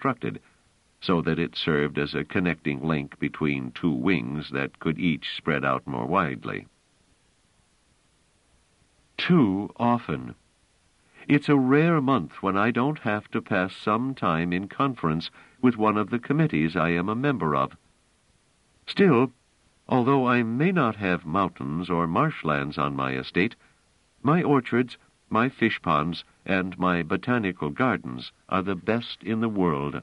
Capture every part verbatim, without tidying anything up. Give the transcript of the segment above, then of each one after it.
constructed, so that it served as a connecting link between two wings that could each spread out more widely. Too often. It's a rare month when I don't have to pass some time in conference with one of the committees I am a member of. Still, although I may not have mountains or marshlands on my estate, my orchards, my fish ponds, and my botanical gardens are the best in the world.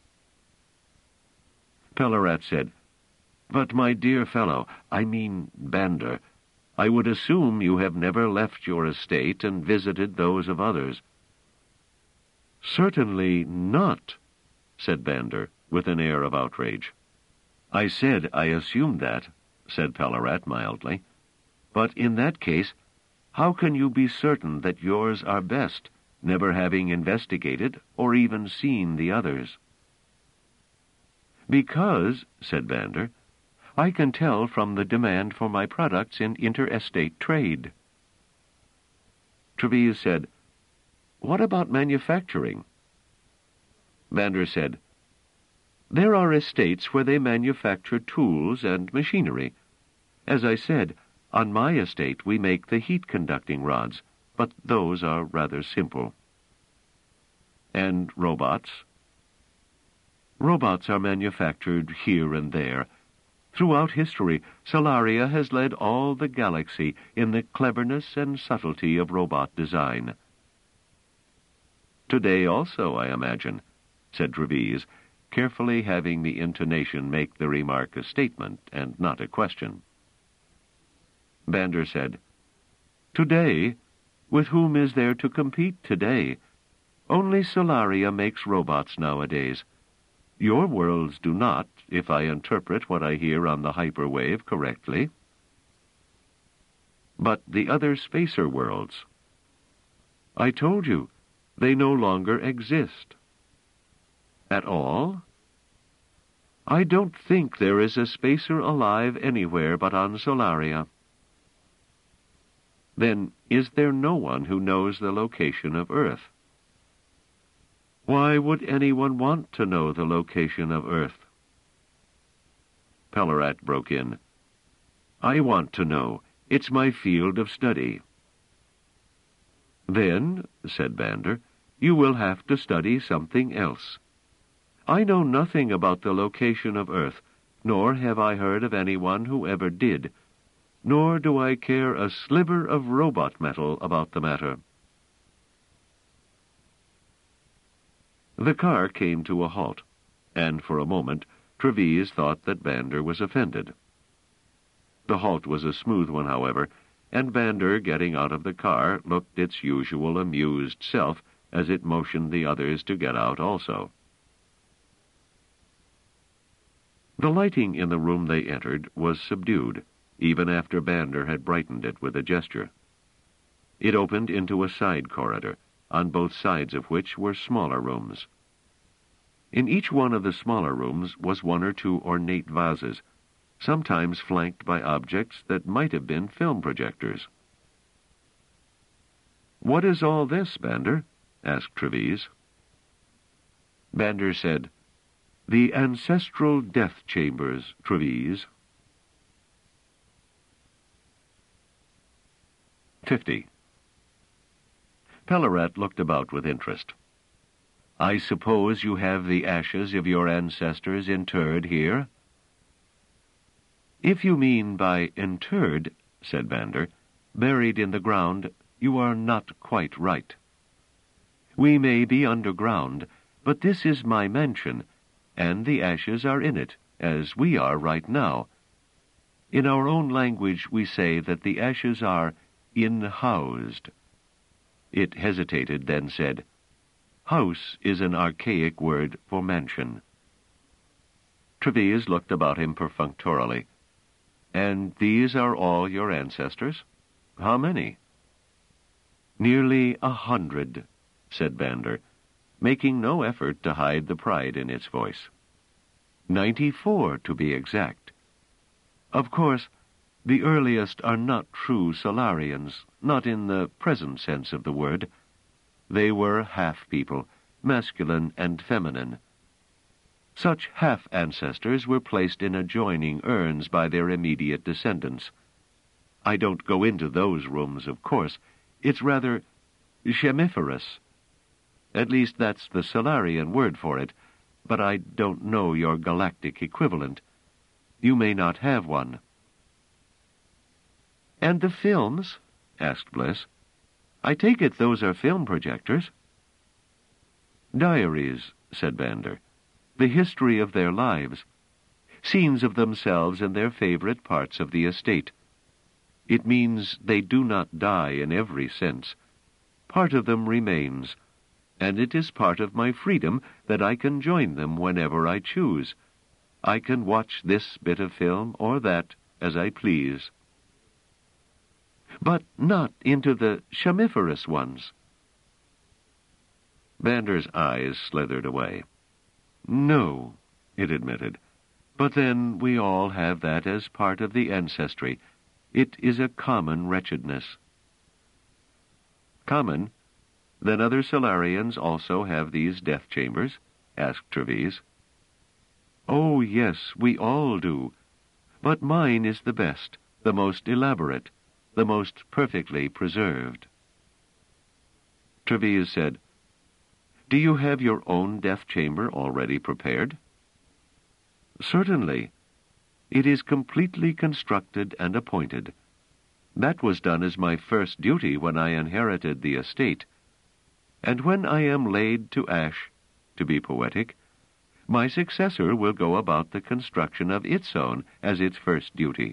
Pellarat said, "But, my dear fellow, I mean Bander, I would assume you have never left your estate and visited those of others." "Certainly not," said Bander, with an air of outrage. "I said I assumed that," said Pellarat mildly. "But in that case, how can you be certain that yours are best, never having investigated or even seen the others?" "Because," said Bander, "I can tell from the demand for my products in interstate trade." Treves said, "What about manufacturing?" Bander said, "There are estates where they manufacture tools and machinery. As I said, on my estate we make the heat-conducting rods, but those are rather simple." "And robots?" "Robots are manufactured here and there. Throughout history, Solaria has led all the galaxy in the cleverness and subtlety of robot design." "Today also, I imagine," said Treves, carefully having the intonation make the remark a statement and not a question. Bander said, "Today? With whom is there to compete today? Only Solaria makes robots nowadays. Your worlds do not, if I interpret what I hear on the hyperwave correctly." "But the other spacer worlds?" "I told you, they no longer exist." "At all?" "I don't think there is a spacer alive anywhere but on Solaria." "Then is there no one who knows the location of Earth?" "Why would anyone want to know the location of Earth?" Pellarat broke in, "I want to know. It's my field of study." "Then," said Bander, "you will have to study something else. I know nothing about the location of Earth, nor have I heard of anyone who ever did, nor do I care a sliver of robot metal about the matter." The car came to a halt, and for a moment Treves thought that Bander was offended. The halt was a smooth one, however, and Bander, getting out of the car, looked its usual amused self as it motioned the others to get out also. The lighting in the room they entered was subdued, even after Bander had brightened it with a gesture. It opened into a side corridor, on both sides of which were smaller rooms. In each one of the smaller rooms was one or two ornate vases, sometimes flanked by objects that might have been film projectors. "What is all this, Bander?" asked Treves. Bander said, "The ancestral death chambers, Treves." Fifty. Pellarat looked about with interest. "I suppose you have the ashes of your ancestors interred here?" "If you mean by interred," said Bander, "buried in the ground, you are not quite right. We may be underground, but this is my mansion, and the ashes are in it, as we are right now. In our own language we say that the ashes are in-housed." It hesitated, then said, "House is an archaic word for mansion." Treves looked about him perfunctorily. "And these are all your ancestors? How many?" "Nearly a hundred," said Bander, making no effort to hide the pride in its voice. Ninety-four, to be exact. Of course, the earliest are not true Solarians, not in the present sense of the word. They were half-people, masculine and feminine, Such half-ancestors were placed in adjoining urns by their immediate descendants. I don't go into those rooms, of course. It's rather chemiferous. At least that's the Solarian word for it, but I don't know your galactic equivalent. You may not have one. And the films? Asked Bliss. I take it those are film projectors. Diaries, said Vander. The history of their lives. Scenes of themselves in their favorite parts of the estate. It means they do not die in every sense. Part of them remains, and it is part of my freedom that I can join them whenever I choose. I can watch this bit of film or that as I please. But not into the chemiferous ones. Vander's eyes slithered away. No, it admitted. But then we all have that as part of the ancestry. It is a common wretchedness. Common? Then other Solarians also have these death chambers? Asked Treves. Oh, yes, we all do. But mine is the best, the most elaborate, the most perfectly preserved. Treves said, Do you have your own death chamber already prepared? Certainly. It is completely constructed and appointed. That was done as my first duty when I inherited the estate. And when I am laid to ash, to be poetic, my successor will go about the construction of its own as its first duty.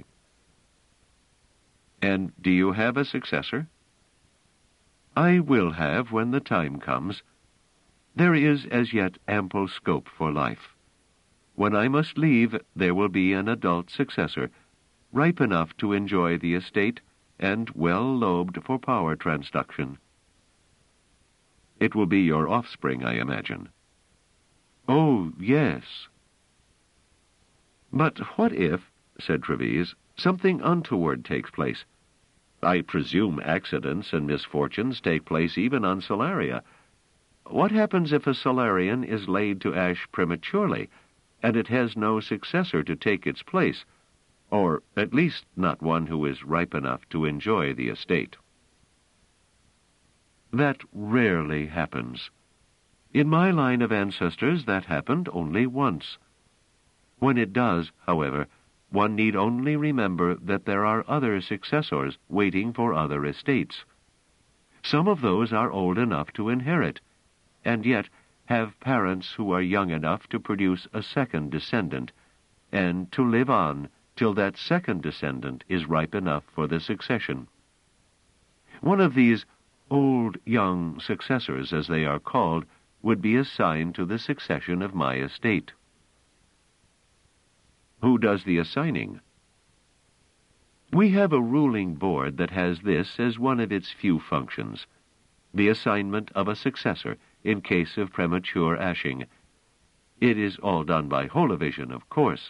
And do you have a successor? I will have when the time comes. There is as yet ample scope for life. When I must leave, there will be an adult successor, ripe enough to enjoy the estate and well-lobed for power transduction. It will be your offspring, I imagine. Oh, yes. But what if, said Treves, something untoward takes place? I presume accidents and misfortunes take place even on Solaria. What happens if a Solarian is laid to ash prematurely, and it has no successor to take its place, or at least not one who is ripe enough to enjoy the estate? That rarely happens. In my line of ancestors, that happened only once. When it does, however, one need only remember that there are other successors waiting for other estates. Some of those are old enough to inherit, and yet have parents who are young enough to produce a second descendant, and to live on till that second descendant is ripe enough for the succession. One of these old-young successors, as they are called, would be assigned to the succession of my estate. Who does the assigning? We have a ruling board that has this as one of its few functions, the assignment of a successor in case of premature ashing. It is all done by holovision, of course.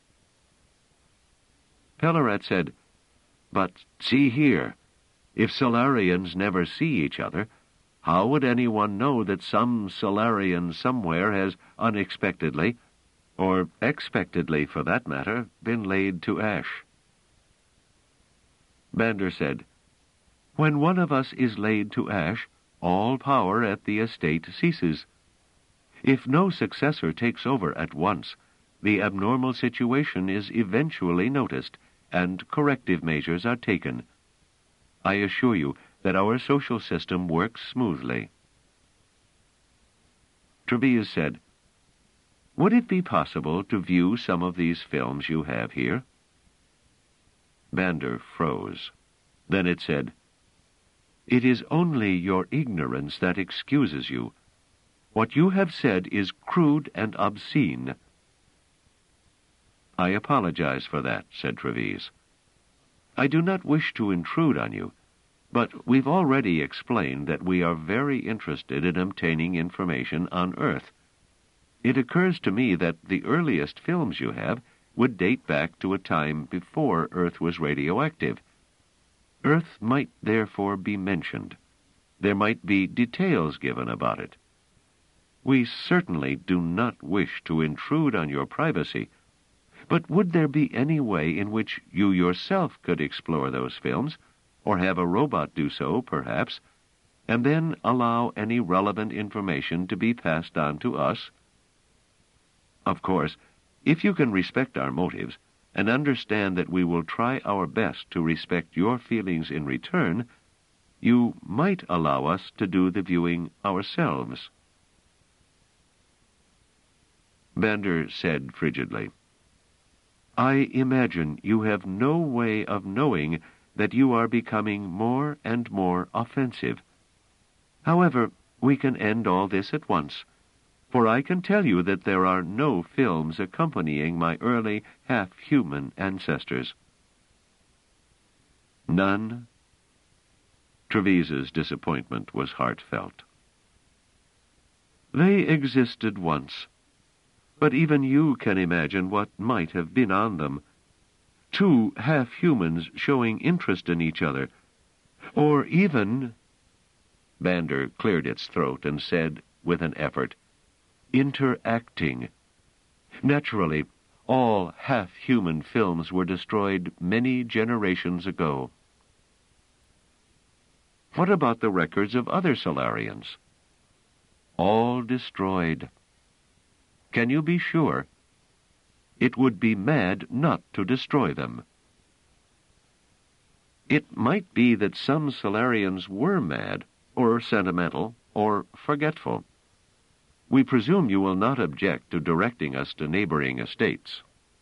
Pellarat said, But see here, if Solarians never see each other, how would anyone know that some Solarian somewhere has unexpectedly, or expectedly for that matter, been laid to ash? Vander said, When one of us is laid to ash, all power at the estate ceases. If no successor takes over at once, the abnormal situation is eventually noticed, and corrective measures are taken. I assure you that our social system works smoothly. Treves said, Would it be possible to view some of these films you have here? Vander froze. Then it said, It is only your ignorance that excuses you. What you have said is crude and obscene. I apologize for that, said Treves. I do not wish to intrude on you, but we've already explained that we are very interested in obtaining information on Earth. It occurs to me that the earliest films you have would date back to a time before Earth was radioactive. Earth might therefore be mentioned. There might be details given about it. We certainly do not wish to intrude on your privacy, but would there be any way in which you yourself could explore those films, or have a robot do so, perhaps, and then allow any relevant information to be passed on to us? Of course, if you can respect our motives and understand that we will try our best to respect your feelings in return, you might allow us to do the viewing ourselves. Vander said frigidly, I imagine you have no way of knowing that you are becoming more and more offensive. However, we can end all this at once, for I can tell you that there are no films accompanying my early half-human ancestors. None? Trevise's disappointment was heartfelt. They existed once, but even you can imagine what might have been on them. Two half-humans showing interest in each other, or even... Vander cleared its throat and said, with an effort, interacting. Naturally, all half-human films were destroyed many generations ago. What about the records of other Solarians? All destroyed. Can you be sure? It would be mad not to destroy them. It might be that some Solarians were mad, or sentimental, or forgetful. We presume you will not object to directing us to neighboring estates.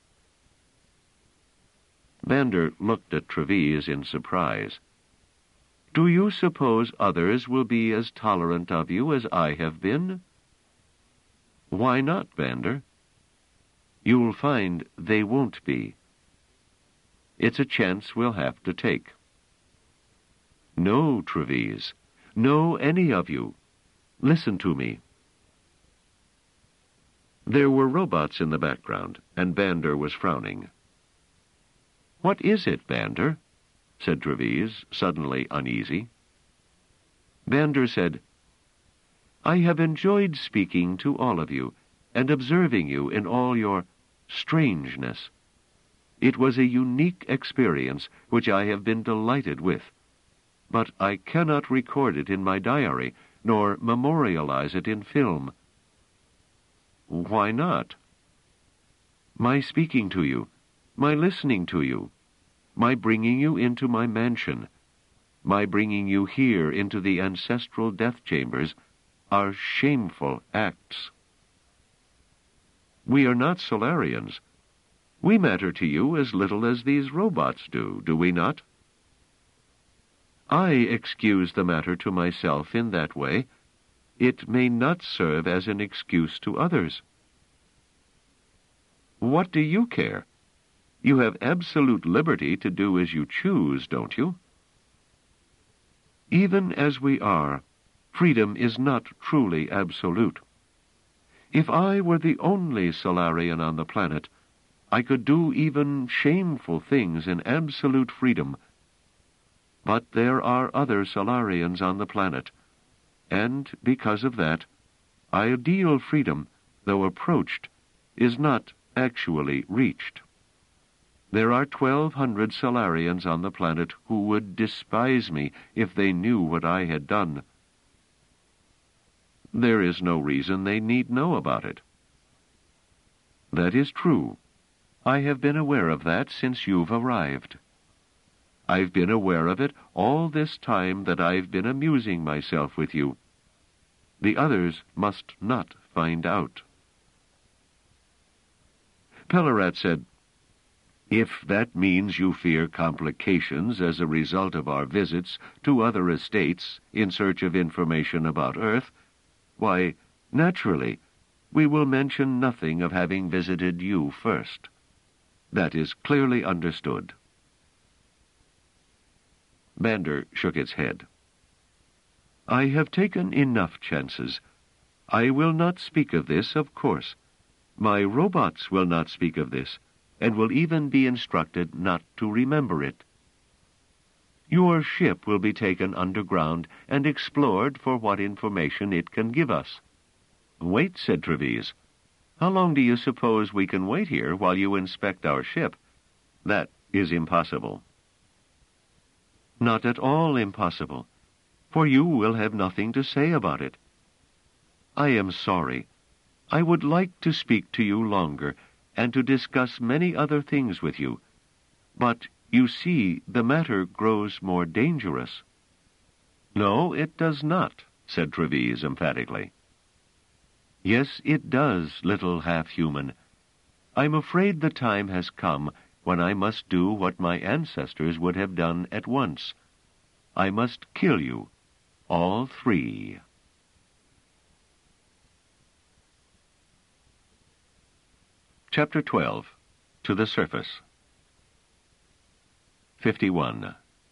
Vander looked at Trevise in surprise. Do you suppose others will be as tolerant of you as I have been? Why not, Vander? You'll find they won't be. It's a chance we'll have to take. No, Trevise. No, any of you. Listen to me. There were robots in the background, and Vander was frowning. What is it, Vander? Said Trevise, suddenly uneasy. Vander said, I have enjoyed speaking to all of you, and observing you in all your strangeness. It was a unique experience which I have been delighted with, but I cannot record it in my diary, nor memorialize it in film. Why not? My speaking to you, my listening to you, my bringing you into my mansion, my bringing you here into the ancestral death chambers, are shameful acts. We are not Solarians. We matter to you as little as these robots do, do we not? I excuse the matter to myself in that way. It may not serve as an excuse to others. What do you care? You have absolute liberty to do as you choose, don't you? Even as we are, freedom is not truly absolute. If I were the only Solarian on the planet, I could do even shameful things in absolute freedom. But there are other Solarians on the planet, and because of that, ideal freedom, though approached, is not actually reached. There are twelve hundred Solarians on the planet who would despise me if they knew what I had done. There is no reason they need know about it. That is true. I have been aware of that since you've arrived. I've been aware of it all this time that I've been amusing myself with you. The others must not find out. Pellarat said, If that means you fear complications as a result of our visits to other estates in search of information about Earth, why, naturally, we will mention nothing of having visited you first. That is clearly understood. Vander shook its head. I have taken enough chances. I will not speak of this, of course. My robots will not speak of this, and will even be instructed not to remember it. Your ship will be taken underground and explored for what information it can give us. Wait, said Treves. How long do you suppose we can wait here while you inspect our ship? That is impossible. Not at all impossible, for you will have nothing to say about it. I am sorry. I would like to speak to you longer, and to discuss many other things with you. But, you see, the matter grows more dangerous. No, it does not, said Treves emphatically. Yes, it does, little half-human. I'm afraid the time has come when I must do what my ancestors would have done at once. I must kill you, all three. Chapter twelve. To the Surface. fifty-one.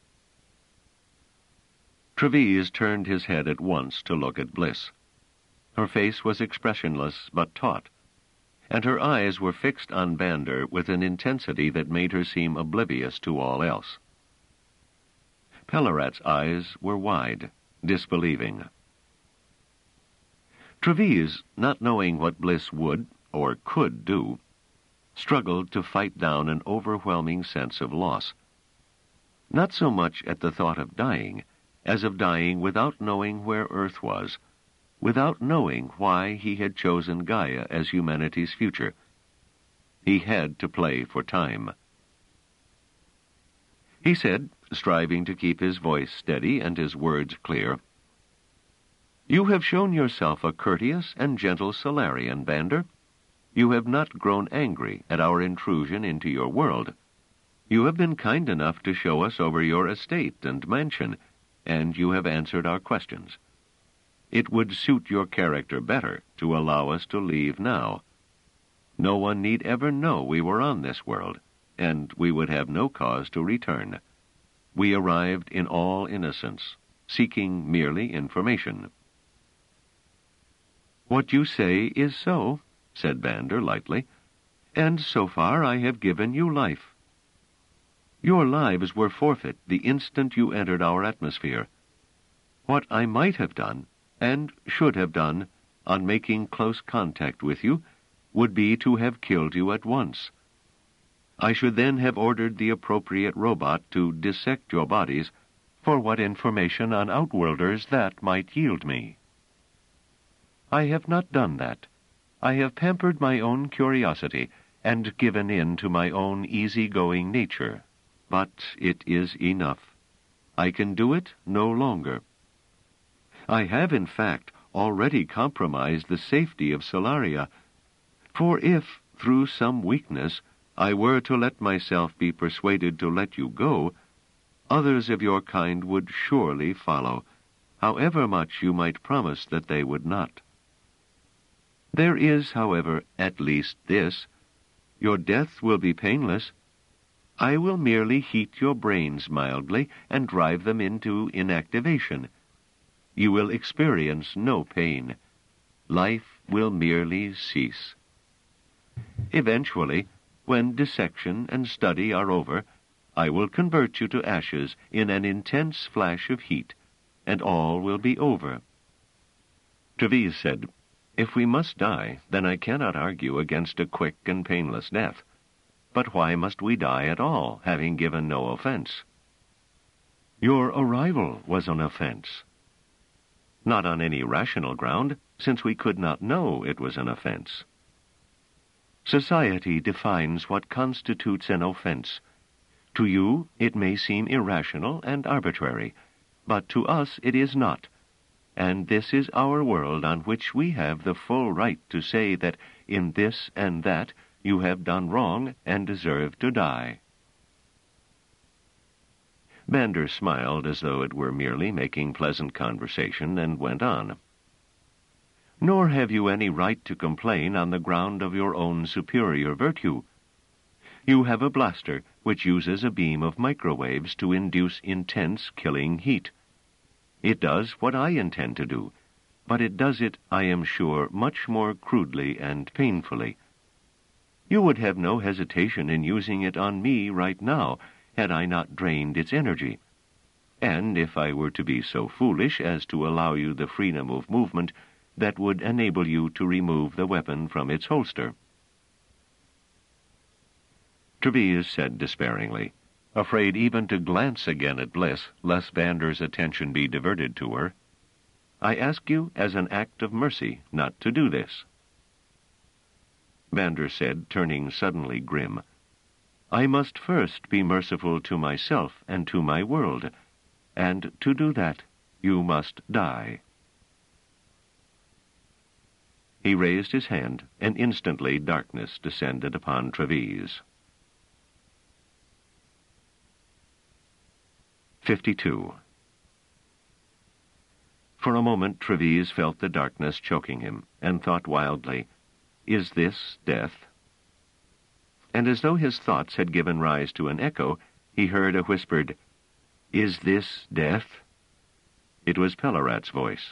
Treves turned his head at once to look at Bliss. Her face was expressionless but taut, and her eyes were fixed on Vander with an intensity that made her seem oblivious to all else. Pellarat's eyes were wide, disbelieving. Treves, not knowing what Bliss would or could do, struggled to fight down an overwhelming sense of loss. Not so much at the thought of dying, as of dying without knowing where Earth was, without knowing why he had chosen Gaia as humanity's future. He had to play for time. He said, striving to keep his voice steady and his words clear, "You have shown yourself a courteous and gentle Solarian, Vander. You have not grown angry at our intrusion into your world. You have been kind enough to show us over your estate and mansion, and you have answered our questions. It would suit your character better to allow us to leave now. No one need ever know we were on this world, and we would have no cause to return. We arrived in all innocence, seeking merely information." "What you say is so," said Vander lightly, "and so far I have given you life. Your lives were forfeit the instant you entered our atmosphere. What I might have done, and should have done, on making close contact with you, would be to have killed you at once. I should then have ordered the appropriate robot to dissect your bodies, for what information on Outworlders that might yield me. I have not done that. I have pampered my own curiosity and given in to my own easy-going nature. But it is enough. I can do it no longer. I have, in fact, already compromised the safety of Solaria, for if, through some weakness, I were to let myself be persuaded to let you go, others of your kind would surely follow, however much you might promise that they would not. There is, however, at least this. Your death will be painless. I will merely heat your brains mildly and drive them into inactivation. You will experience no pain. Life will merely cease. Eventually, when dissection and study are over, I will convert you to ashes in an intense flash of heat, and all will be over." Treves said, "If we must die, then I cannot argue against a quick and painless death. But why must we die at all, having given no offense?" "Your arrival was an offense." "Not on any rational ground, since we could not know it was an offense." "Society defines what constitutes an offense. To you it may seem irrational and arbitrary, but to us it is not. And this is our world on which we have the full right to say that in this and that you have done wrong and deserve to die." Vander smiled as though it were merely making pleasant conversation, and went on. "Nor have you any right to complain on the ground of your own superior virtue. You have a blaster which uses a beam of microwaves to induce intense killing heat. It does what I intend to do, but it does it, I am sure, much more crudely and painfully. You would have no hesitation in using it on me right now, had I not drained its energy. And if I were to be so foolish as to allow you the freedom of movement, that would enable you to remove the weapon from its holster." Treves said despairingly, afraid even to glance again at Bliss, lest Vander's attention be diverted to her, "I ask you as an act of mercy not to do this." Vander said, turning suddenly grim, "I must first be merciful to myself and to my world, and to do that, you must die." He raised his hand, and instantly darkness descended upon Treves. fifty-two. For a moment Treves felt the darkness choking him, and thought wildly, "Is this death?" And as though his thoughts had given rise to an echo, he heard a whispered, "Is this death?" It was Pellarat's voice.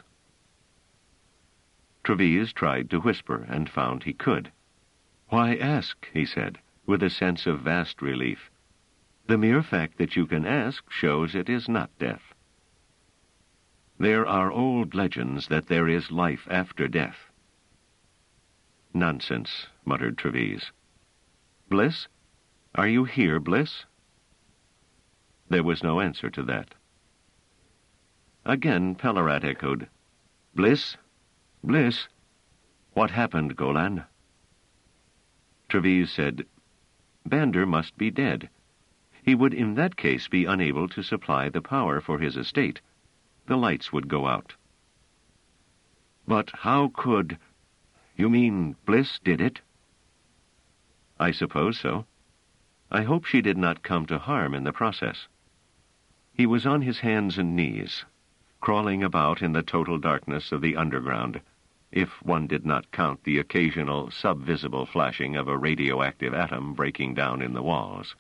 Treves tried to whisper, and found he could. "Why ask?" he said, with a sense of vast relief. "The mere fact that you can ask shows it is not death. There are old legends that there is life after death." "Nonsense," muttered Treves. "Bliss? Are you here, Bliss?" There was no answer to that. Again Pellarat echoed, "Bliss? Bliss? What happened, Golan?" Treves said, "Vander must be dead. He would in that case be unable to supply the power for his estate. The lights would go out." "But how could... You mean Bliss did it?" "I suppose so. I hope she did not come to harm in the process." He was on his hands and knees, crawling about in the total darkness of the underground, if one did not count the occasional sub-visible flashing of a radioactive atom breaking down in the walls.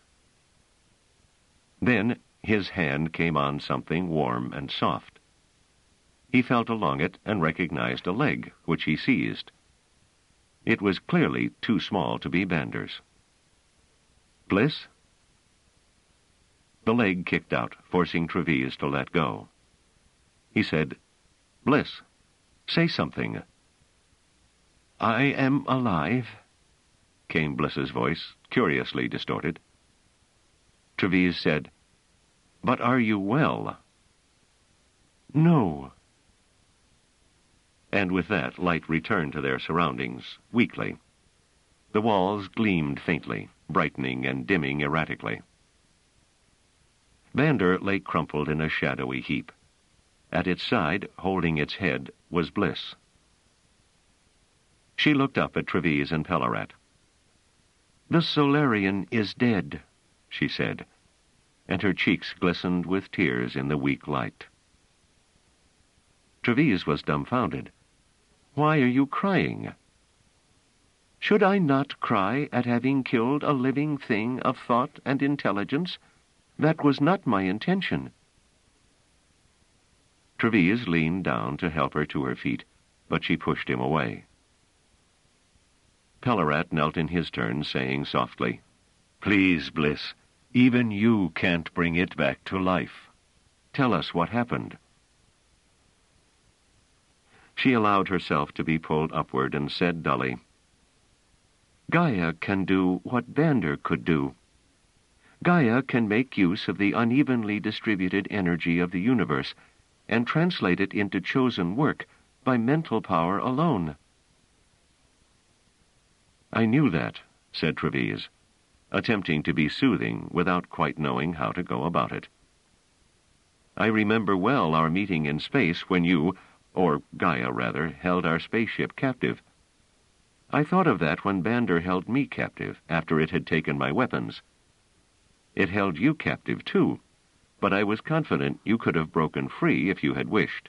Then his hand came on something warm and soft. He felt along it and recognized a leg, which he seized. It was clearly too small to be Vander's. "Bliss?" The leg kicked out, forcing Treves to let go. He said, "Bliss, say something." "I am alive," came Bliss's voice, curiously distorted. Treves said, "But are you well?" "No." And with that, light returned to their surroundings, weakly. The walls gleamed faintly, brightening and dimming erratically. Vander lay crumpled in a shadowy heap. At its side, holding its head, was Bliss. She looked up at Treves and Pellarat. "The Solarian is dead," she said, and her cheeks glistened with tears in the weak light. Treves was dumbfounded. "Why are you crying?" "Should I not cry at having killed a living thing of thought and intelligence? That was not my intention." Treves leaned down to help her to her feet, but she pushed him away. Pellarat knelt in his turn, saying softly, "Please, Bliss, even you can't bring it back to life. Tell us what happened." She allowed herself to be pulled upward and said dully, "Gaia can do what Vander could do. Gaia can make use of the unevenly distributed energy of the universe and translate it into chosen work by mental power alone." "I knew that," said Treves, attempting to be soothing without quite knowing how to go about it. "I remember well our meeting in space when you, or Gaia rather, held our spaceship captive. I thought of that when Vander held me captive after it had taken my weapons. It held you captive, too, but I was confident you could have broken free if you had wished."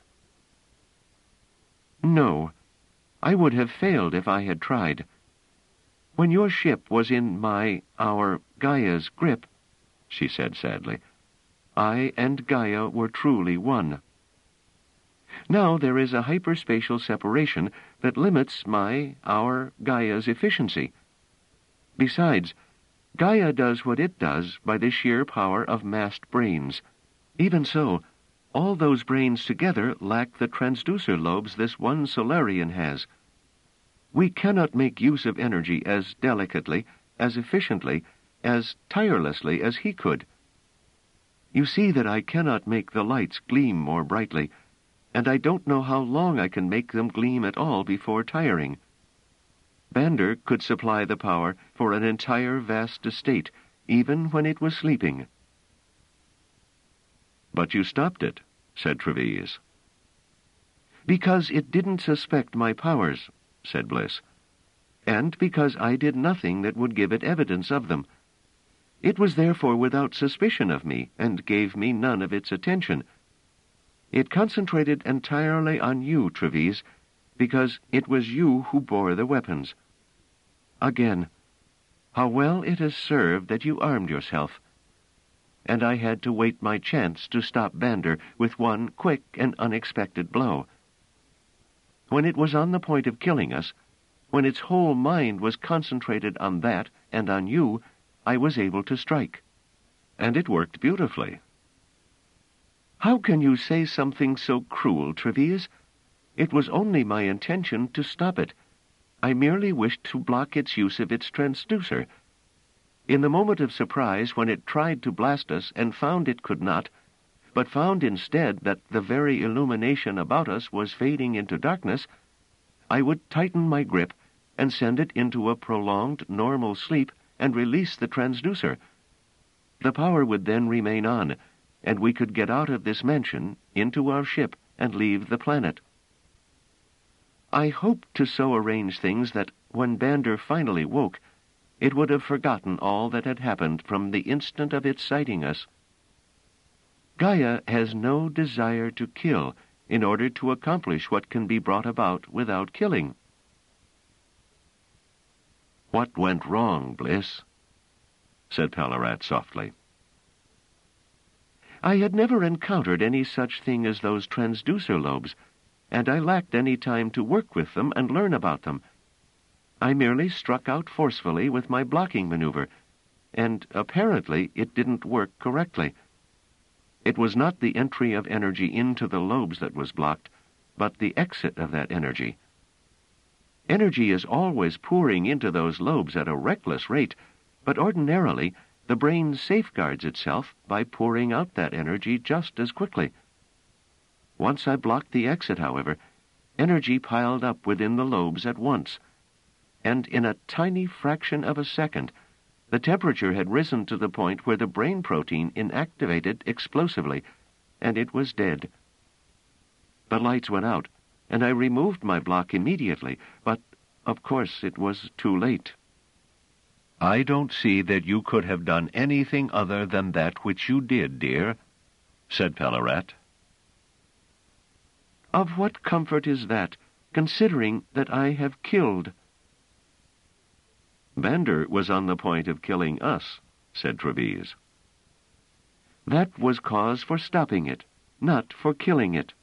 "No, I would have failed if I had tried. When your ship was in my, our, Gaia's grip," she said sadly, "I and Gaia were truly one. Now there is a hyperspatial separation that limits my, our, Gaia's efficiency. Besides, Gaia does what it does by the sheer power of massed brains. Even so, all those brains together lack the transducer lobes this one Solarian has. We cannot make use of energy as delicately, as efficiently, as tirelessly as he could. You see that I cannot make the lights gleam more brightly, and I don't know how long I can make them gleam at all before tiring. Bander could supply the power for an entire vast estate, even when it was sleeping. "But you stopped it," said Treves. "Because it didn't suspect my powers," said Bliss, "and because I did nothing that would give it evidence of them. It was therefore without suspicion of me, and gave me none of its attention. It concentrated entirely on you, Treves, because it was you who bore the weapons. Again, how well it has served that you armed yourself. And I had to wait my chance to stop Bander with one quick and unexpected blow. When it was on the point of killing us, when its whole mind was concentrated on that and on you, I was able to strike. And it worked beautifully." "How can you say something so cruel, Treves? It was only my intention to stop it. I merely wished to block its use of its transducer. In the moment of surprise, when it tried to blast us and found it could not, but found instead that the very illumination about us was fading into darkness, I would tighten my grip and send it into a prolonged normal sleep and release the transducer. The power would then remain on, and we could get out of this mansion, into our ship, and leave the planet. I hoped to so arrange things that, when Bander finally woke, it would have forgotten all that had happened from the instant of its sighting us. Gaia has no desire to kill in order to accomplish what can be brought about without killing." "What went wrong, Bliss?" said Palarat softly. "I had never encountered any such thing as those transducer lobes, and I lacked any time to work with them and learn about them. I merely struck out forcefully with my blocking maneuver, and apparently it didn't work correctly. It was not the entry of energy into the lobes that was blocked, but the exit of that energy. Energy is always pouring into those lobes at a reckless rate, but ordinarily the brain safeguards itself by pouring out that energy just as quickly. Once I blocked the exit, however, energy piled up within the lobes at once, and in a tiny fraction of a second, the temperature had risen to the point where the brain protein inactivated explosively, and it was dead. The lights went out, and I removed my block immediately, but, of course, it was too late." "I don't see that you could have done anything other than that which you did, dear," said Palarat. "Of what comfort is that, considering that I have killed?" "Bander was on the point of killing us," said Treves. "That was cause for stopping it, not for killing it."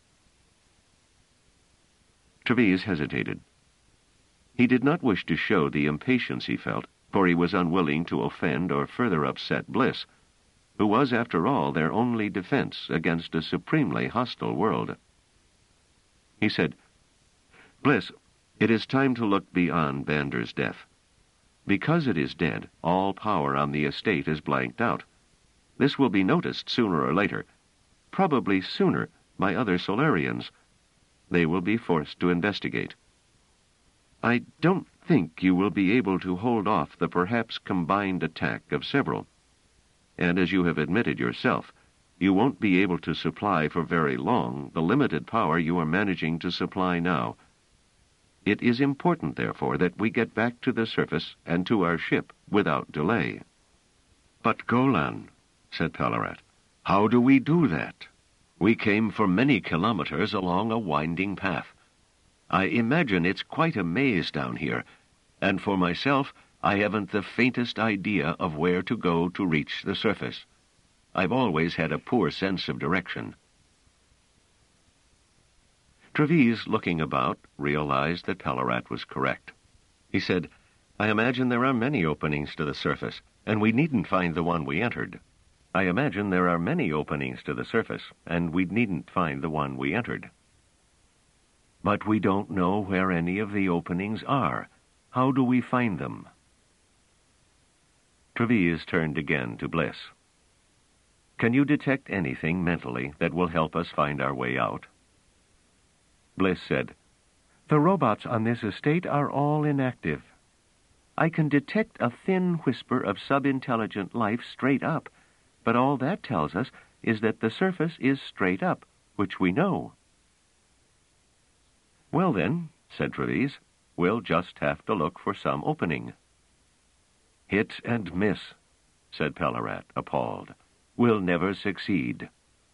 Treves hesitated. He did not wish to show the impatience he felt, for he was unwilling to offend or further upset Bliss, who was, after all, their only defense against a supremely hostile world. He said, "Bliss, it is time to look beyond Bander's death. Because it is dead, all power on the estate is blanked out. This will be noticed sooner or later, probably sooner by other Solarians. They will be forced to investigate. I don't think you will be able to hold off the perhaps combined attack of several. And as you have admitted yourself, you won't be able to supply for very long the limited power you are managing to supply now. It is important, therefore, that we get back to the surface and to our ship without delay." "But, Golan," said Palarat, "how do we do that? We came for many kilometers along a winding path. I imagine it's quite a maze down here, and for myself, I haven't the faintest idea of where to go to reach the surface. I've always had a poor sense of direction." Treves, looking about, realized that Palarat was correct. He said, "I imagine there are many openings to the surface, and we needn't find the one we entered." I imagine there are many openings to the surface, and we needn't find the one we entered. But we don't know where any of the openings are. How do we find them? Treves turned again to Bliss. Can you detect anything mentally that will help us find our way out? Bliss said, The robots on this estate are all inactive. I can detect a thin whisper of sub-intelligent life straight up, but all that tells us is that the surface is straight up, which we know. Well then, said Treves, we'll just have to look for some opening. Hit and miss, said Pellarat, appalled. We'll never succeed.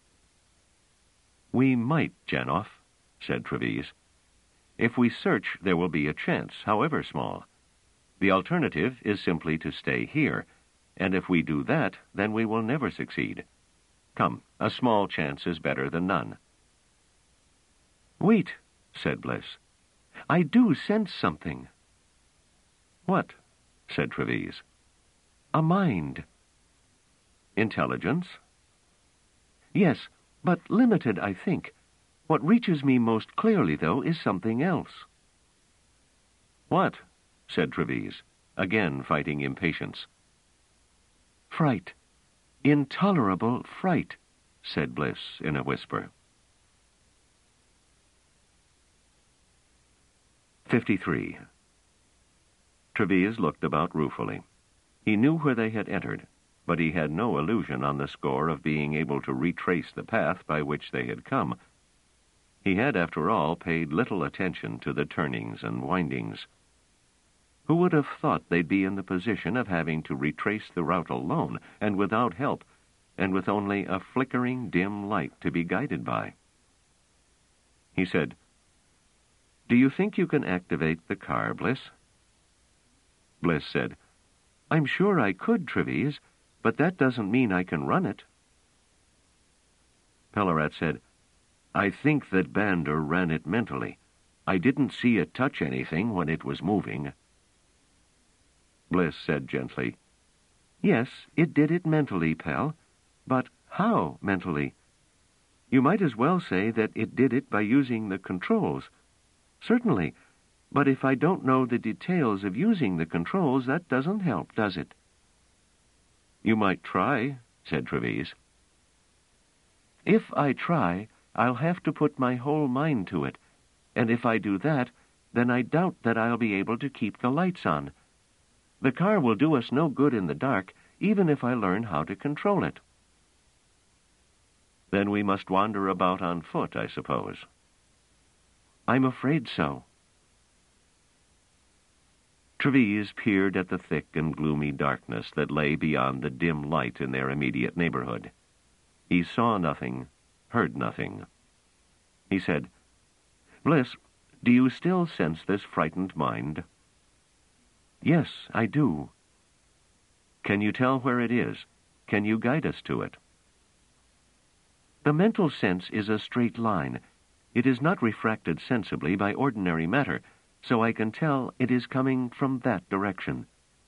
We might, Janoff, said Treves. If we search, there will be a chance, however small. The alternative is simply to stay here, and if we do that, then we will never succeed. Come, a small chance is better than none. Wait, said Bliss. I do sense something. What? Said Treves. A mind. Intelligence? Yes, but limited, I think. What reaches me most clearly, though, is something else. What? Said Treves, again fighting impatience. Fright. Intolerable fright, said Bliss in a whisper. Fifty-three. Treves looked about ruefully. He knew where they had entered, but he had no illusion on the score of being able to retrace the path by which they had come. He had, after all, paid little attention to the turnings and windings. Who would have thought they'd be in the position of having to retrace the route alone, and without help, and with only a flickering dim light to be guided by? He said, Do you think you can activate the car, Bliss? Bliss said, I'm sure I could, Treves, but that doesn't mean I can run it. Pellarat said, I think that Bander ran it mentally. I didn't see it touch anything when it was moving. Bliss said gently, Yes, it did it mentally, Pell. But how mentally? You might as well say that it did it by using the controls. Certainly, but if I don't know the details of using the controls, that doesn't help, does it? You might try, said Treves. If I try, I'll have to put my whole mind to it, and if I do that, then I doubt that I'll be able to keep the lights on. The car will do us no good in the dark, even if I learn how to control it. Then we must wander about on foot, I suppose. I'm afraid so. Treves peered at the thick and gloomy darkness that lay beyond the dim light in their immediate neighborhood. He saw nothing, heard nothing. He said, Bliss, do you still sense this frightened mind? Yes, I do. Can you tell where it is? Can you guide us to it? The mental sense is a straight line. It is not refracted sensibly by ordinary matter, so I can tell it is coming from that direction.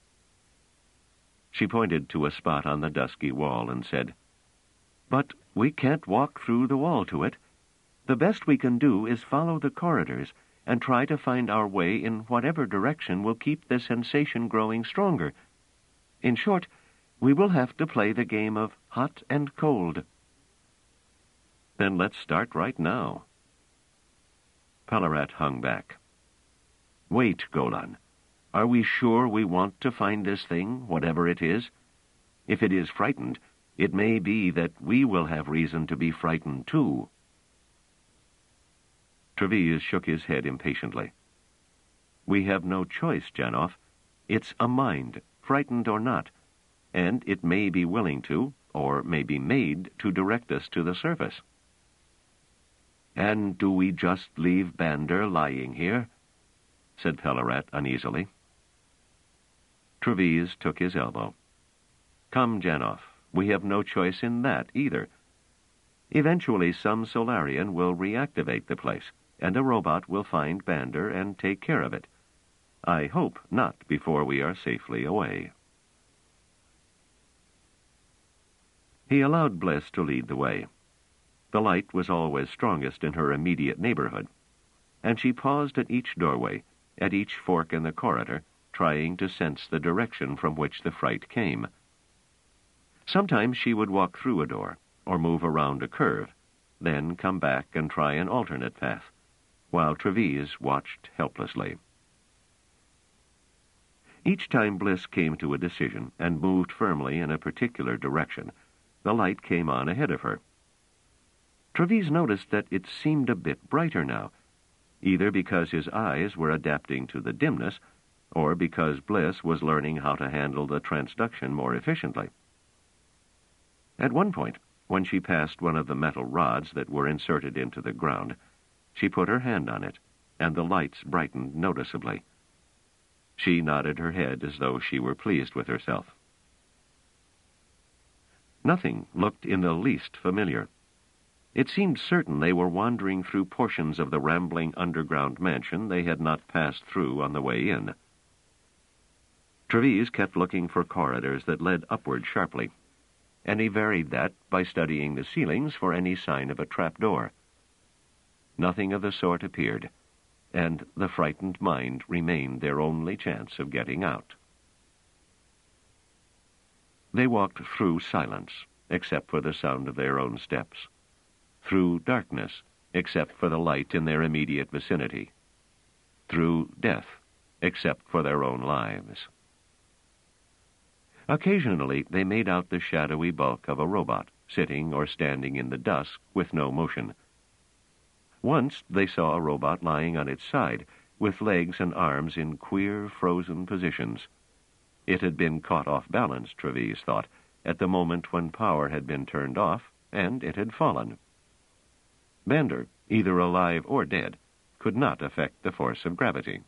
She pointed to a spot on the dusky wall and said, But we can't walk through the wall to it. The best we can do is follow the corridors and try to find our way in whatever direction will keep the sensation growing stronger. In short, we will have to play the game of hot and cold. Then let's start right now. Pellarat hung back. Wait, Golan. Are we sure we want to find this thing, whatever it is? If it is frightened, it may be that we will have reason to be frightened too. Treves shook his head impatiently. We have no choice, Janoff. It's a mind, frightened or not, and it may be willing to, or may be made to direct us to the surface. And do we just leave Bander lying here? Said Pellarat uneasily. Treves took his elbow. Come, Janoff, we have no choice in that either. Eventually some Solarian will reactivate the place, and a robot will find Bander and take care of it. I hope not before we are safely away. He allowed Bliss to lead the way. The light was always strongest in her immediate neighborhood, and she paused at each doorway, at each fork in the corridor, trying to sense the direction from which the fright came. Sometimes she would walk through a door, or move around a curve, then come back and try an alternate path, while Treves watched helplessly. Each time Bliss came to a decision and moved firmly in a particular direction, the light came on ahead of her. Treves noticed that it seemed a bit brighter now, either because his eyes were adapting to the dimness, or because Bliss was learning how to handle the transduction more efficiently. At one point, when she passed one of the metal rods that were inserted into the ground, she put her hand on it, and the lights brightened noticeably. She nodded her head as though she were pleased with herself. Nothing looked in the least familiar. It seemed certain they were wandering through portions of the rambling underground mansion they had not passed through on the way in. Treves kept looking for corridors that led upward sharply, and he varied that by studying the ceilings for any sign of a trapdoor. Nothing of the sort appeared, and the frightened mind remained their only chance of getting out. They walked through silence, except for the sound of their own steps, through darkness, except for the light in their immediate vicinity, through death, except for their own lives. Occasionally they made out the shadowy bulk of a robot, sitting or standing in the dusk with no motion. Once they saw a robot lying on its side, with legs and arms in queer, frozen positions. It had been caught off balance, Treves thought, at the moment when power had been turned off, and it had fallen. Bander, either alive or dead, could not affect the force of gravity.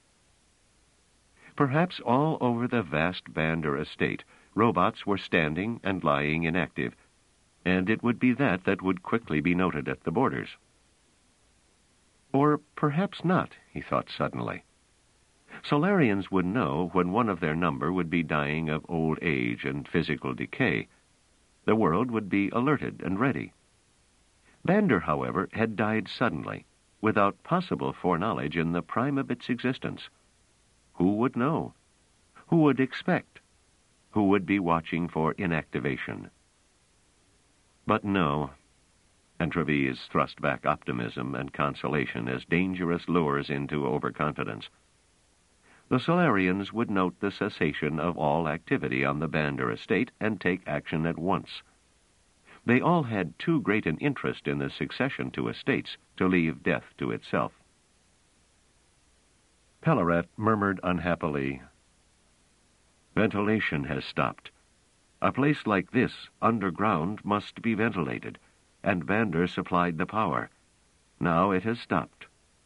Perhaps all over the vast Bander estate, robots were standing and lying inactive, and it would be that that would quickly be noted at the borders. Or perhaps not, he thought suddenly. Solarians would know when one of their number would be dying of old age and physical decay. The world would be alerted and ready. Bander, however, had died suddenly, without possible foreknowledge in the prime of its existence. Who would know? Who would expect? Who would be watching for inactivation? But no. And Treves thrust back optimism and consolation as dangerous lures into overconfidence. The Solarians would note the cessation of all activity on the Bander estate and take action at once. They all had too great an interest in the succession to estates to leave death to itself. Pellerat murmured unhappily, "Ventilation has stopped. A place like this, underground, must be ventilated, and Bander supplied the power. Now it has stopped."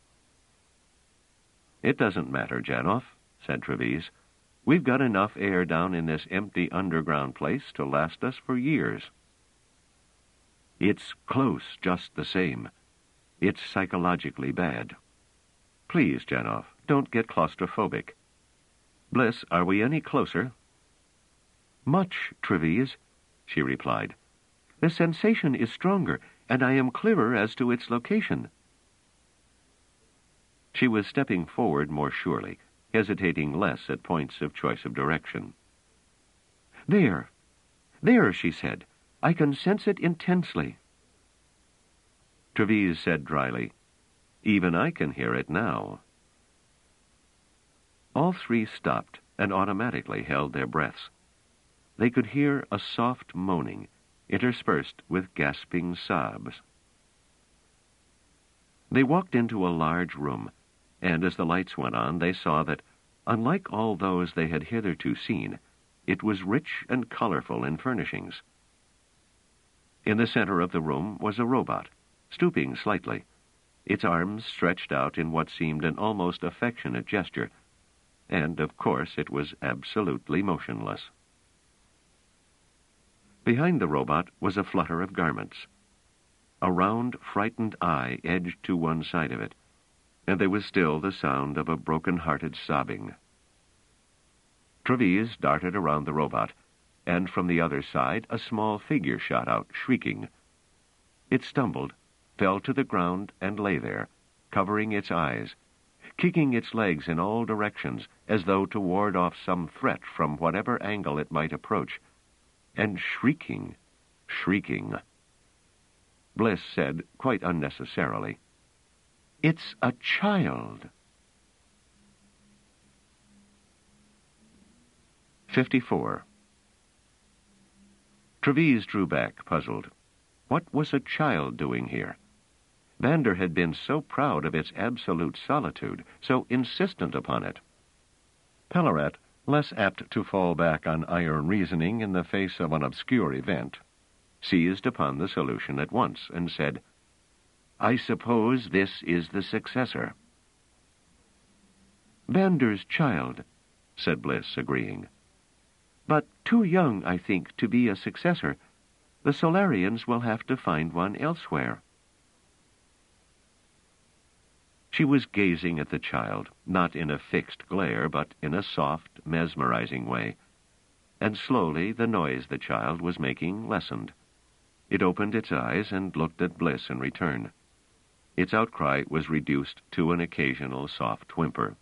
"It doesn't matter, Janoff," said Treves. "We've got enough air down in this empty underground place to last us for years." "It's close just the same. It's psychologically bad. Please, Janoff, don't get claustrophobic. Bliss, are we any closer?" "Much, Treves," she replied. "The sensation is stronger, and I am clearer as to its location." She was stepping forward more surely, hesitating less at points of choice of direction. "There, there," she said. "I can sense it intensely." Treves said dryly, "Even I can hear it now." All three stopped and automatically held their breaths. They could hear a soft moaning, interspersed with gasping sobs. They walked into a large room, and as the lights went on, they saw that, unlike all those they had hitherto seen, it was rich and colorful in furnishings. In the center of the room was a robot, stooping slightly, its arms stretched out in what seemed an almost affectionate gesture, and, of course, it was absolutely motionless. Behind the robot was a flutter of garments. A round, frightened eye edged to one side of it, and there was still the sound of a broken-hearted sobbing. Treves darted around the robot, and from the other side a small figure shot out, shrieking. It stumbled, fell to the ground, and lay there, covering its eyes, kicking its legs in all directions, as though to ward off some threat from whatever angle it might approach, and shrieking, shrieking. Bliss said, quite unnecessarily, "It's a child." Fifty-four. Trevise drew back, puzzled. What was a child doing here? Vander had been so proud of its absolute solitude, so insistent upon it. Pellarat, less apt to fall back on iron reasoning in the face of an obscure event, seized upon the solution at once and said, "I suppose this is the successor." "Vander's child," said Bliss, agreeing. "But too young, I think, to be a successor. The Solarians will have to find one elsewhere." She was gazing at the child, not in a fixed glare, but in a soft, mesmerizing way, and slowly the noise the child was making lessened. It opened its eyes and looked at Bliss in return. Its outcry was reduced to an occasional soft whimper.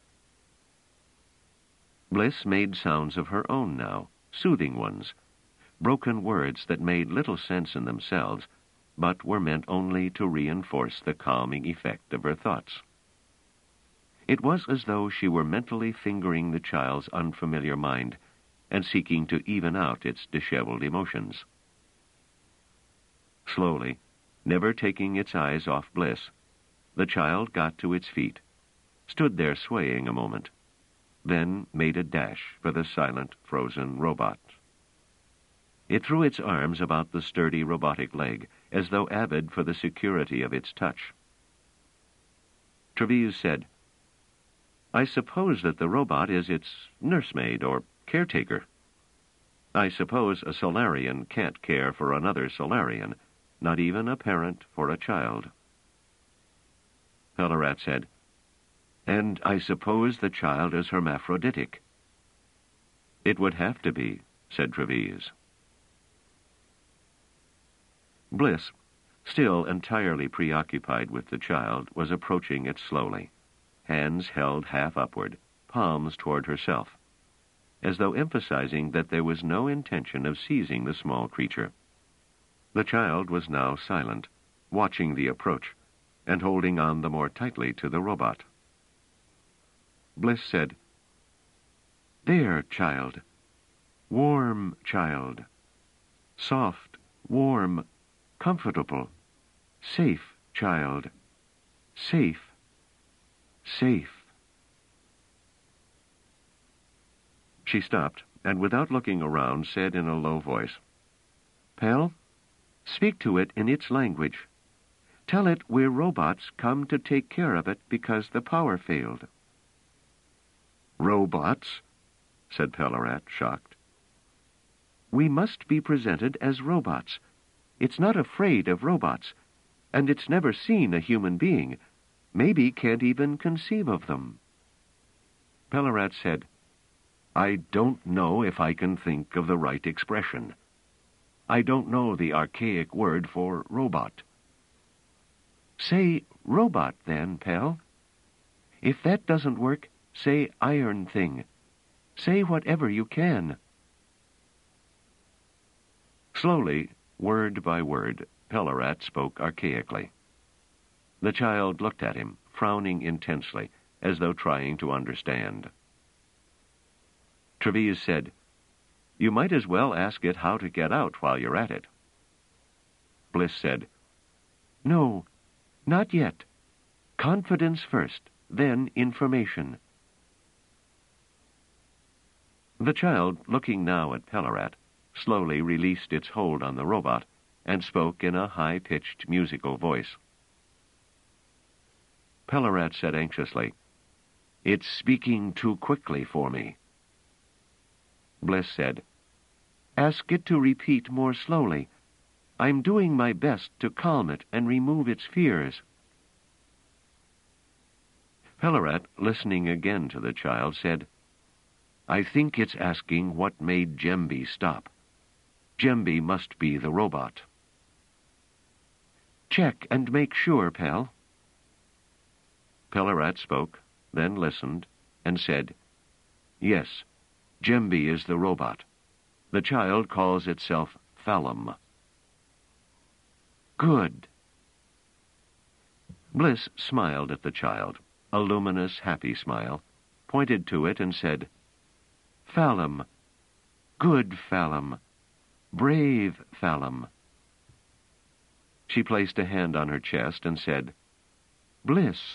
Bliss made sounds of her own now, soothing ones, broken words that made little sense in themselves, but were meant only to reinforce the calming effect of her thoughts. It was as though she were mentally fingering the child's unfamiliar mind and seeking to even out its disheveled emotions. Slowly, never taking its eyes off Bliss, the child got to its feet, stood there swaying a moment, then made a dash for the silent, frozen robot. It threw its arms about the sturdy robotic leg, as though avid for the security of its touch. Trevise said, "I suppose that the robot is its nursemaid or caretaker. I suppose a Solarian can't care for another Solarian, not even a parent for a child." Pellarat said, "And I suppose the child is hermaphroditic." "It would have to be," said Trevise. Bliss, still entirely preoccupied with the child, was approaching it slowly, hands held half upward, palms toward herself, as though emphasizing that there was no intention of seizing the small creature. The child was now silent, watching the approach, and holding on the more tightly to the robot. Bliss said, "There, child. Warm, child. Soft, warm, comfortable. Safe, child. Safe. Safe." She stopped, and without looking around, said in a low voice, "Pell, speak to it in its language. Tell it we're robots come to take care of it because the power failed." "Robots?" said Pellarat, shocked. "We must be presented as robots. It's not afraid of robots, and it's never seen a human being, maybe can't even conceive of them." Pellarat said, "I don't know if I can think of the right expression. I don't know the archaic word for robot." "Say robot, then, Pell. If that doesn't work, say iron thing. Say whatever you can." Slowly, word by word, Pellarat spoke archaically. The child looked at him, frowning intensely, as though trying to understand. Trevise said, "You might as well ask it how to get out while you're at it." Bliss said, "No, not yet. Confidence first, then information." The child, looking now at Pellarat, slowly released its hold on the robot and spoke in a high-pitched musical voice. Pellarat said anxiously, "It's speaking too quickly for me." Bliss said, "Ask it to repeat more slowly. I'm doing my best to calm it and remove its fears." Pellarat, listening again to the child, said, "I think it's asking what made Gemby stop. Gemby must be the robot. Check and make sure, Pell. Pellarat spoke, then listened, and said, Yes, Gemby is the robot. The child calls itself Phalum. Good. Bliss smiled at the child, a luminous, happy smile, pointed to it and said, Phalum, good Phalum, brave Phalum. She placed a hand on her chest and said, Bliss.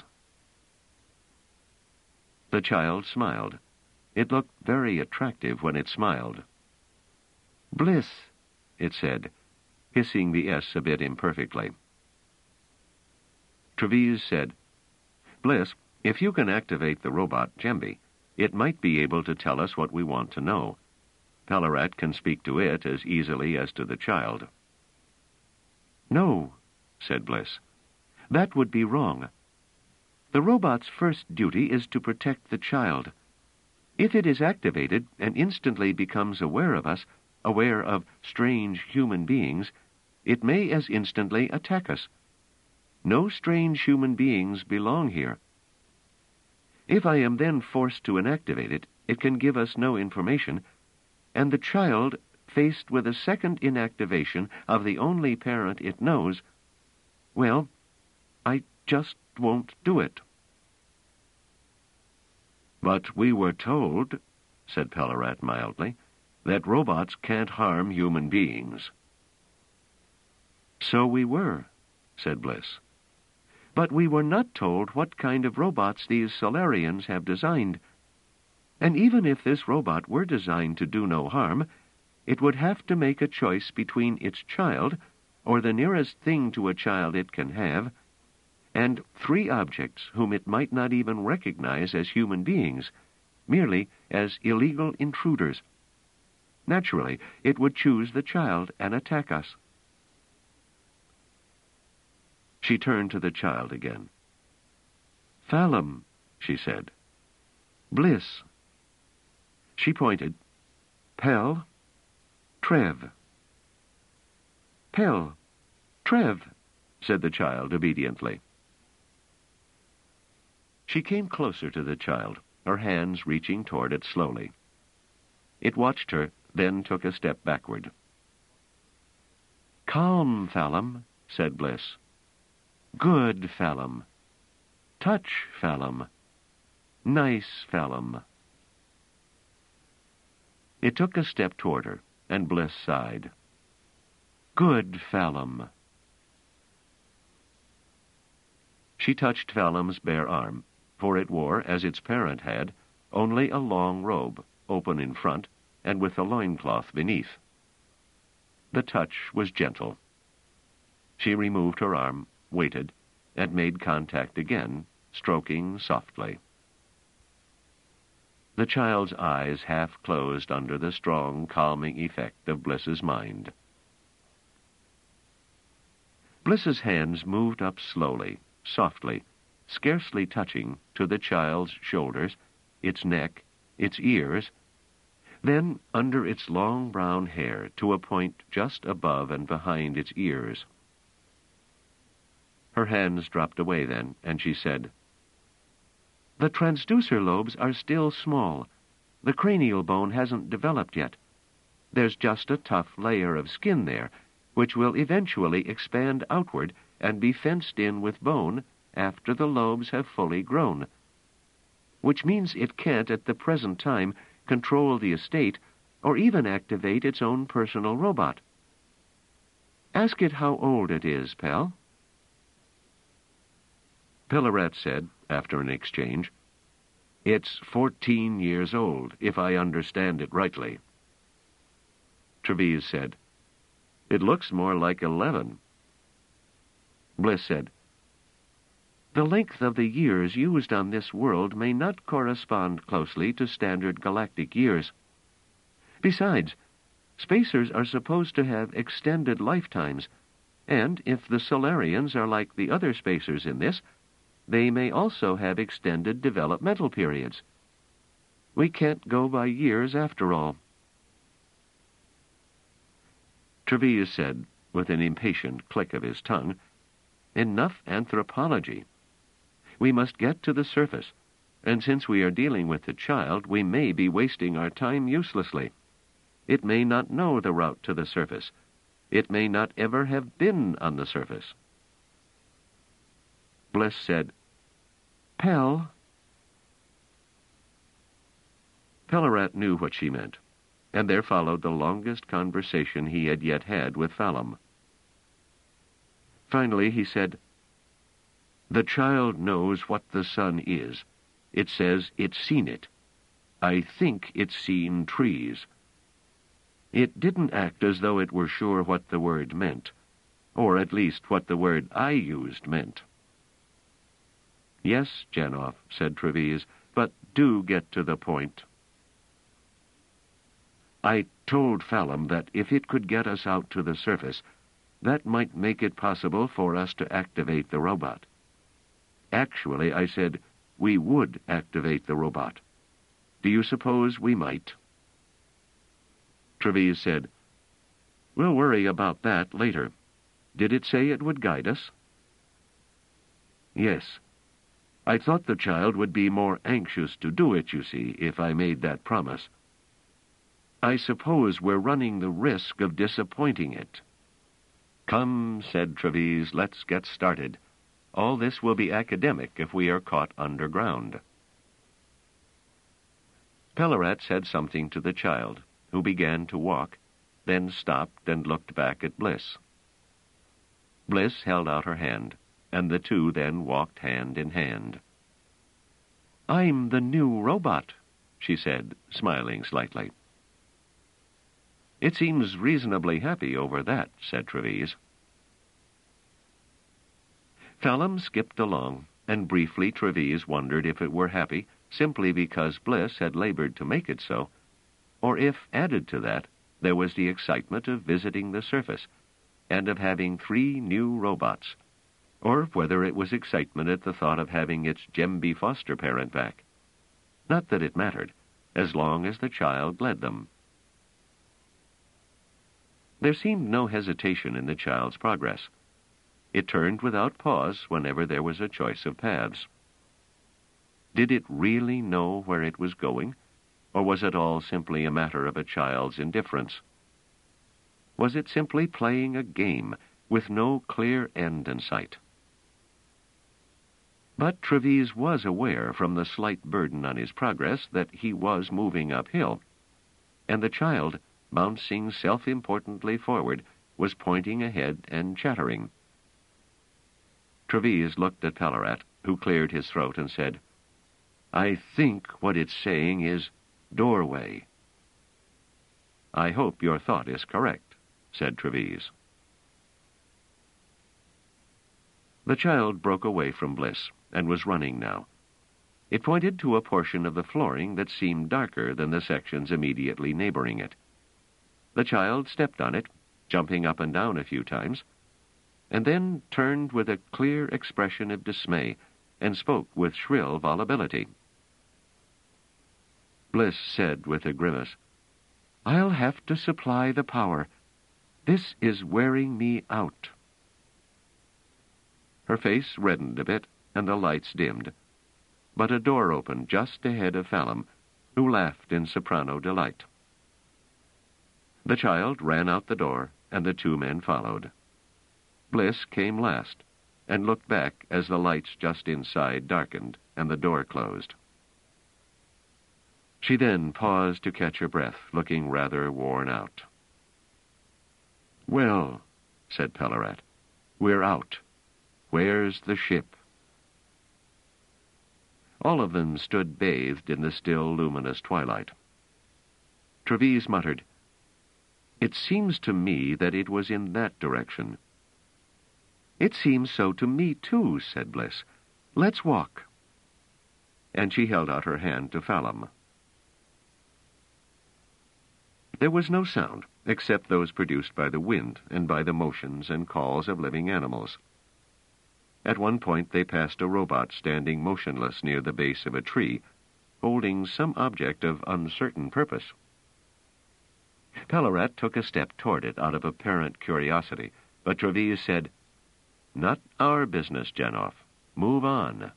The child smiled. It looked very attractive when it smiled. Bliss, it said, hissing the S a bit imperfectly. Trevise said, Bliss, if you can activate the robot Gemby, it might be able to tell us what we want to know. Pellarat can speak to it as easily as to the child. No, said Bliss. That would be wrong. The robot's first duty is to protect the child. If it is activated and instantly becomes aware of us, aware of strange human beings, it may as instantly attack us. No strange human beings belong here. If I am then forced to inactivate it, it can give us no information, and the child, faced with a second inactivation of the only parent it knows, well, I just won't do it. But we were told, said Pellarat mildly, that robots can't harm human beings. So we were, said Bliss. But we were not told what kind of robots these Solarians have designed. And even if this robot were designed to do no harm, it would have to make a choice between its child, or the nearest thing to a child it can have, and three objects whom it might not even recognize as human beings, merely as illegal intruders. Naturally, it would choose the child and attack us. She turned to the child again. Phalum, she said. Bliss. She pointed. Pell, Trev. Pell, Trev, said the child obediently. She came closer to the child, her hands reaching toward it slowly. It watched her, then took a step backward. Calm, Phalum, said Bliss. Good, Phalum. Touch, Phalum. Nice, Phalum. It took a step toward her, and Bliss sighed. Good, Phalum. She touched Phalum's bare arm, for it wore, as its parent had, only a long robe, open in front, and with a loincloth beneath. The touch was gentle. She removed her arm, waited, and made contact again, stroking softly. The child's eyes half closed under the strong, calming effect of Bliss's mind. Bliss's hands moved up slowly, softly, scarcely touching, to the child's shoulders, its neck, its ears, then under its long brown hair to a point just above and behind its ears. Her hands dropped away then, and she said, The transducer lobes are still small. The cranial bone hasn't developed yet. There's just a tough layer of skin there, which will eventually expand outward and be fenced in with bone after the lobes have fully grown, which means it can't at the present time control the estate or even activate its own personal robot. Ask it how old it is, Pell. Pellarat said, after an exchange, It's fourteen years old, if I understand it rightly. Trevise said, It looks more like eleven. Bliss said, The length of the years used on this world may not correspond closely to standard galactic years. Besides, spacers are supposed to have extended lifetimes, and if the Solarians are like the other spacers in this, they may also have extended developmental periods. We can't go by years after all. Trevise said, with an impatient click of his tongue, "Enough anthropology. We must get to the surface, and since we are dealing with the child, we may be wasting our time uselessly. It may not know the route to the surface. It may not ever have been on the surface." Bliss said, "Pell." Pellerat knew what she meant, and there followed the longest conversation he had yet had with Phelim. Finally he said, "The child knows what the sun is. It says it's seen it. I think it's seen trees." It didn't act as though it were sure what the word meant, or at least what the word I used meant. "Yes, Janoff," said Trevise, "but do get to the point." "I told Phelim that if it could get us out to the surface, that might make it possible for us to activate the robot. Actually, I said, we would activate the robot. Do you suppose we might?" Trevise said, "We'll worry about that later. Did it say it would guide us?" "Yes. I thought the child would be more anxious to do it, you see, if I made that promise. I suppose we're running the risk of disappointing it." "Come," said Trevise, "let's get started. All this will be academic if we are caught underground." Pellerat said something to the child, who began to walk, then stopped and looked back at Bliss. Bliss held out her hand, and the two then walked hand in hand. "I'm the new robot," she said, smiling slightly. "It seems reasonably happy over that," said Trevise. Phelim skipped along, and briefly Trevise wondered if it were happy simply because Bliss had labored to make it so, or if, added to that, there was the excitement of visiting the surface, and of having three new robots, or whether it was excitement at the thought of having its Gemby foster parent back. Not that it mattered, as long as the child led them. There seemed no hesitation in the child's progress. It turned without pause whenever there was a choice of paths. Did it really know where it was going, or was it all simply a matter of a child's indifference? Was it simply playing a game with no clear end in sight? But Trevise was aware from the slight burden on his progress that he was moving uphill, and the child, bouncing self-importantly forward, was pointing ahead and chattering. Trevise looked at Pellerat, who cleared his throat and said, "I think what it's saying is doorway." "I hope your thought is correct," said Trevise. The child broke away from Bliss and was running now. It pointed to a portion of the flooring that seemed darker than the sections immediately neighboring it. The child stepped on it, jumping up and down a few times, and then turned with a clear expression of dismay and spoke with shrill volubility. Bliss said with a grimace, "I'll have to supply the power. This is wearing me out." Her face reddened a bit, and the lights dimmed, but a door opened just ahead of Phelim, who laughed in soprano delight. The child ran out the door, and the two men followed. Bliss came last, and looked back as the lights just inside darkened and the door closed. She then paused to catch her breath, looking rather worn out. "Well," said Pellerat, "we're out. Where's the ship?" All of them stood bathed in the still luminous twilight. Trevise muttered, "It seems to me that it was in that direction." "It seems so to me, too," said Bliss. "Let's walk." And she held out her hand to Phelim. There was no sound, except those produced by the wind and by the motions and calls of living animals. At one point they passed a robot standing motionless near the base of a tree, holding some object of uncertain purpose. Pellarat took a step toward it out of apparent curiosity, but Treves said, "Not our business, Janoff. Move on."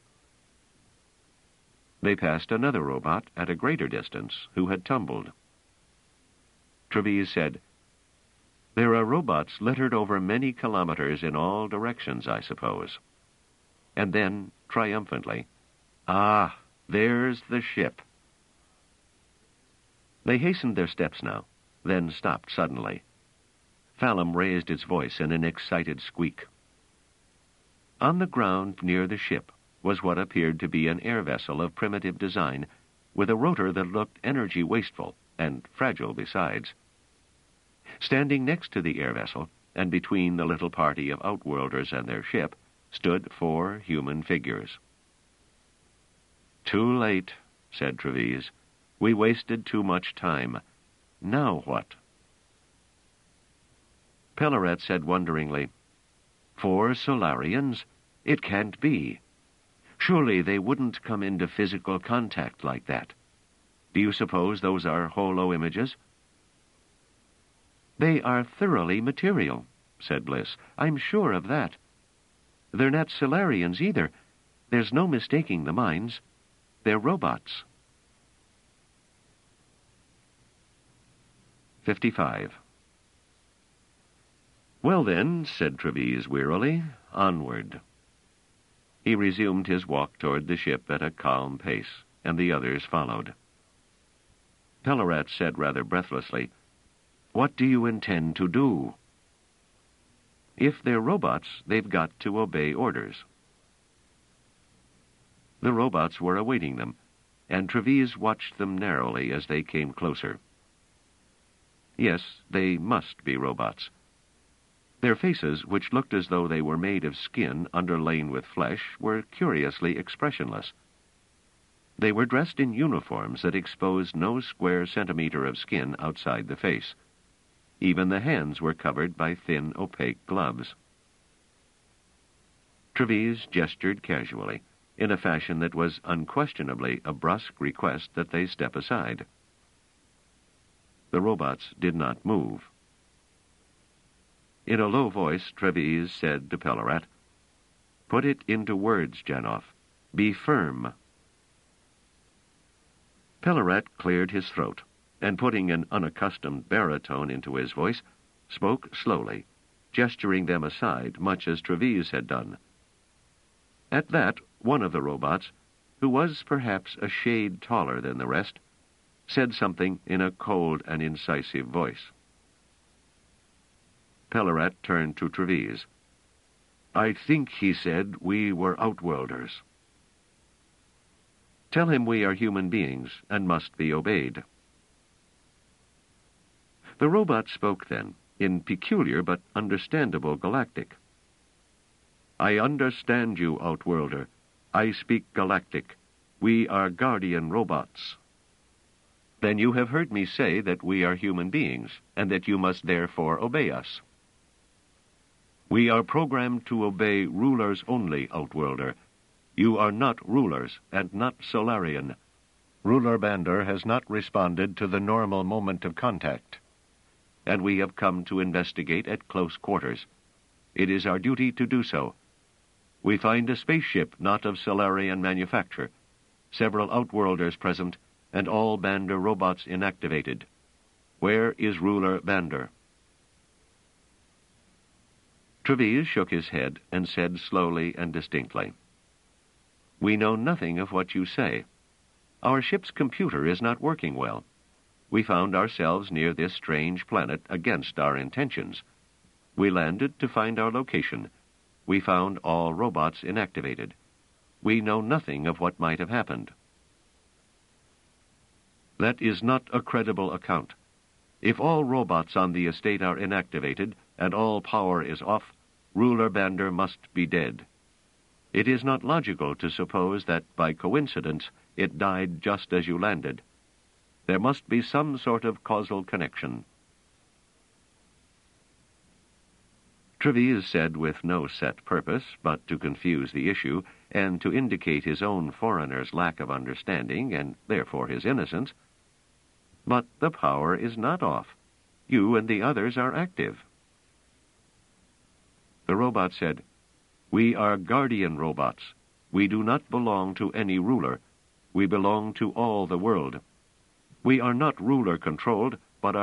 They passed another robot at a greater distance who had tumbled. Treves said, "There are robots littered over many kilometers in all directions, I suppose." And then, triumphantly, "Ah, there's the ship." They hastened their steps now, then stopped suddenly. Fallum raised its voice in an excited squeak. On the ground near the ship was what appeared to be an air vessel of primitive design, with a rotor that looked energy-wasteful and fragile besides. Standing next to the air vessel, and between the little party of Outworlders and their ship, stood four human figures. "Too late," said Treves. "We wasted too much time. Now what?" Pellarat said wonderingly, "Four Solarians? It can't be. Surely they wouldn't come into physical contact like that. Do you suppose those are holo images?" "They are thoroughly material," said Bliss. "I'm sure of that. They're not Solarians either. There's no mistaking the minds. They're robots." fifty-five. "Well then," said Treves wearily, "onward." He resumed his walk toward the ship at a calm pace, and the others followed. Pellarat said rather breathlessly, "What do you intend to do?" "If they're robots, they've got to obey orders." The robots were awaiting them, and Treves watched them narrowly as they came closer. Yes, they must be robots. Their faces, which looked as though they were made of skin underlain with flesh, were curiously expressionless. They were dressed in uniforms that exposed no square centimeter of skin outside the face. Even the hands were covered by thin, opaque gloves. Treves gestured casually, in a fashion that was unquestionably a brusque request that they step aside. The robots did not move. In a low voice, Treves said to Pellarat, "Put it into words, Janoff. Be firm." Pellarat cleared his throat, and putting an unaccustomed baritone into his voice, spoke slowly, gesturing them aside much as Treves had done. At that, one of the robots, who was perhaps a shade taller than the rest, said something in a cold and incisive voice. Pellarat turned to Treves. "I think he said we were Outworlders." "Tell him we are human beings and must be obeyed." The robot spoke then, in peculiar but understandable Galactic. "I understand you, Outworlder. I speak Galactic. We are Guardian robots." "Then you have heard me say that we are human beings, and that you must therefore obey us." "We are programmed to obey rulers only, Outworlder. You are not rulers, and not Solarian. Ruler Bander has not responded to the normal moment of contact, and we have come to investigate at close quarters. It is our duty to do so. We find a spaceship not of Solarian manufacture, several Outworlders present, and all Bander robots inactivated. Where is Ruler Bander?" Treves shook his head and said slowly and distinctly, "We know nothing of what you say. Our ship's computer is not working well. We found ourselves near this strange planet against our intentions. We landed to find our location. We found all robots inactivated. We know nothing of what might have happened." "That is not a credible account. If all robots on the estate are inactivated and all power is off, Ruler Bander must be dead. It is not logical to suppose that, by coincidence, it died just as you landed. There must be some sort of causal connection." Treves said with no set purpose but to confuse the issue and to indicate his own foreigner's lack of understanding and therefore his innocence, "But the power is not off. You and the others are active." The robot said, "We are guardian robots. We do not belong to any ruler. We belong to all the world. We are not ruler-controlled,